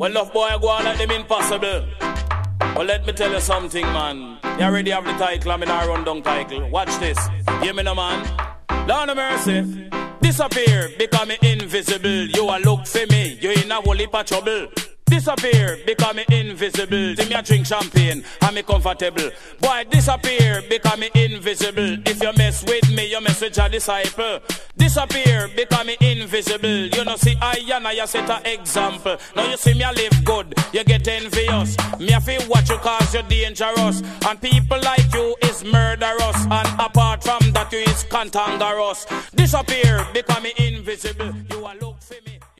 Well, love boy, go on like them impossible. Well, let me tell you something, man. You already have the title, I'm in a rundown title. Watch this. Hear me no, man. Lord of mercy. Disappear, become invisible. You a look for me, you in a whole heap of trouble. Disappear, become invisible. See me a drink champagne, I'm comfortable. Boy, disappear, become invisible. If you mess with me, you mess with your disciple. Disappear, become invisible. You know, see I and I set an example. Now you see me a live good, you get envious. Me a feel what you cause, you're dangerous. And people like you is murderous. And apart from that, you is cantankerous. Disappear, become invisible. You a look for me.